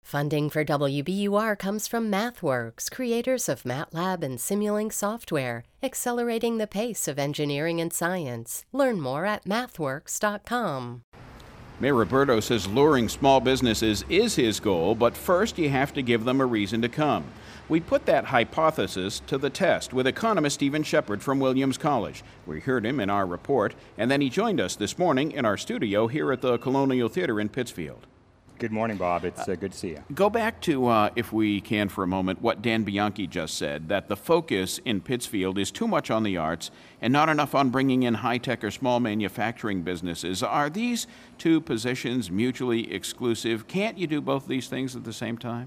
Funding for WBUR comes from MathWorks, creators of MATLAB and Simulink software, accelerating the pace of engineering and science. Learn more at mathworks.com. Mayor Roberto says luring small businesses is his goal, but first you have to give them a reason to come. We put that hypothesis to the test with economist Stephen Shepard from Williams College. We heard him in our report, and then he joined us this morning in our studio here at the Colonial Theater in Pittsfield. Good morning, Bob. It's good to see you. Go back to, if we can for a moment, what Dan Bianchi just said, that the focus in Pittsfield is too much on the arts and not enough on bringing in high-tech or small manufacturing businesses. Are these two positions mutually exclusive? Can't you do both these things at the same time?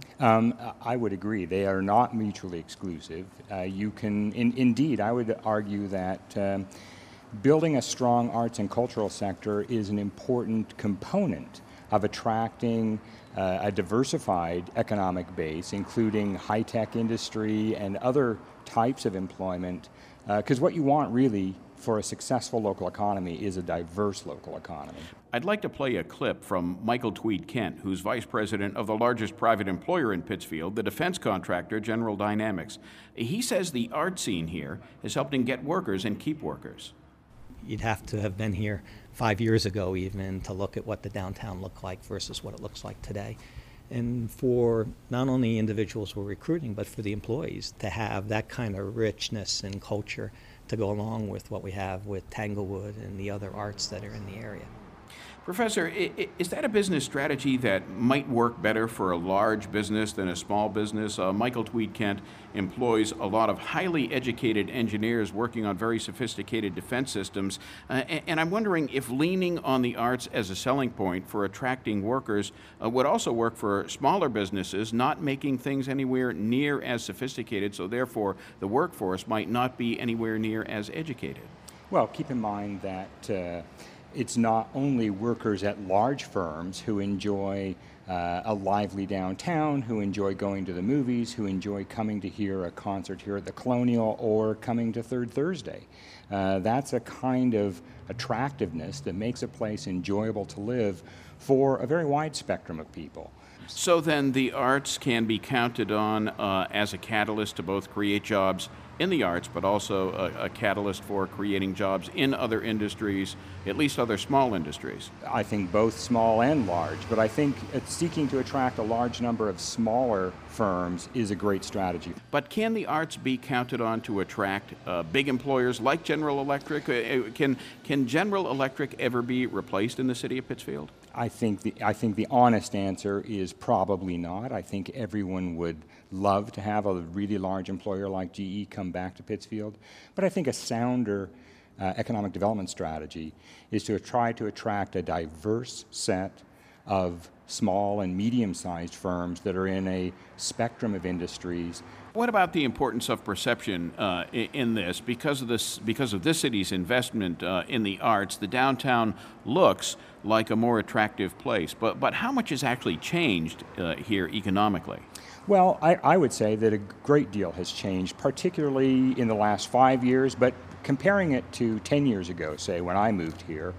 I would agree. They are not mutually exclusive. You can, indeed, I would argue that building a strong arts and cultural sector is an important component of attracting a diversified economic base, including high-tech industry and other types of employment, because what you want really for a successful local economy is a diverse local economy. I'd like to play a clip from Michael Tweed Kent, who's vice president of the largest private employer in Pittsfield, the defense contractor General Dynamics. He says the art scene here has helped him get workers and keep workers. You'd have to have been here 5 years ago even to look at what the downtown looked like versus what it looks like today. And for not only individuals we're recruiting, but for the employees to have that kind of richness and culture to go along with what we have with Tanglewood and the other arts that are in the area. Professor, is that a business strategy that might work better for a large business than a small business? Michael Tweed Kent employs a lot of highly educated engineers working on very sophisticated defense systems, and I'm wondering if leaning on the arts as a selling point for attracting workers would also work for smaller businesses, not making things anywhere near as sophisticated, so therefore the workforce might not be anywhere near as educated. Well, keep in mind that it's not only workers at large firms who enjoy a lively downtown, who enjoy going to the movies, who enjoy coming to hear a concert here at the Colonial or coming to Third Thursday. That's a kind of attractiveness that makes a place enjoyable to live for a very wide spectrum of people. So then the arts can be counted on as a catalyst to both create jobs in the arts, but also a catalyst for creating jobs in other industries, at least other small industries. I think both small and large, but I think seeking to attract a large number of smaller firms is a great strategy. But can the arts be counted on to attract big employers like General Electric? Can General Electric ever be replaced in the city of Pittsfield? I think the honest answer is probably not. I think everyone would love to have a really large employer like GE come back to Pittsfield. But I think a sounder economic development strategy is to try to attract a diverse set of small and medium-sized firms that are in a spectrum of industries. What about the importance of perception in this? Because of this city's investment in the arts, the downtown looks like a more attractive place. But how much has actually changed here economically? Well, I would say that a great deal has changed, particularly in the last 5 years, but comparing it to 10 years ago, say, when I moved here,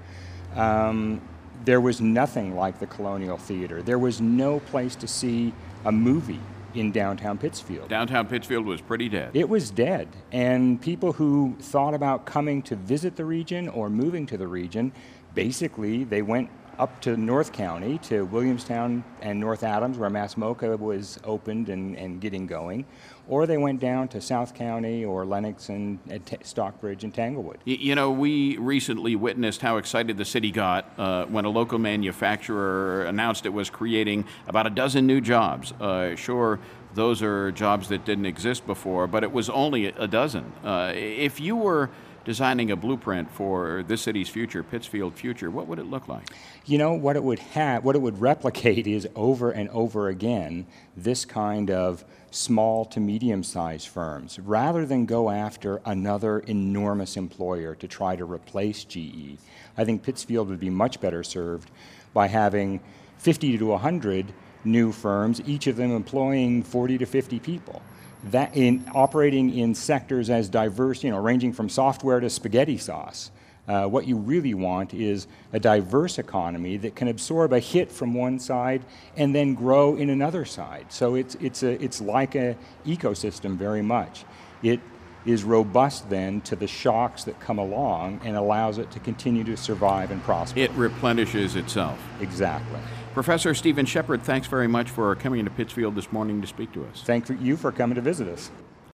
there was nothing like the Colonial Theater. There was no place to see a movie in downtown Pittsfield. Downtown Pittsfield was pretty dead. It was dead, and people who thought about coming to visit the region or moving to the region, basically they went up to North County, to Williamstown and North Adams, where MassMocha was opened and getting going, or they went down to South County or Lenox and Stockbridge and Tanglewood. You know, we recently witnessed how excited the city got when a local manufacturer announced it was creating about a dozen new jobs. Sure, those are jobs that didn't exist before, but it was only a dozen. If you were designing a blueprint for this city's future, Pittsfield future, what would it look like? You know, what it would replicate is over and over again this kind of small to medium-sized firms, rather than go after another enormous employer to try to replace GE. I think Pittsfield would be much better served by having 50 to 100 new firms, each of them employing 40 to 50 people. That in operating in sectors as diverse, ranging from software to spaghetti sauce. What you really want is a diverse economy that can absorb a hit from one side and then grow in another side. So it's like an ecosystem very much. It is robust then to the shocks that come along and allows it to continue to survive and prosper. It replenishes itself. Exactly. Professor Stephen Shepherd, thanks very much for coming into Pittsfield this morning to speak to us. Thank you for coming to visit us.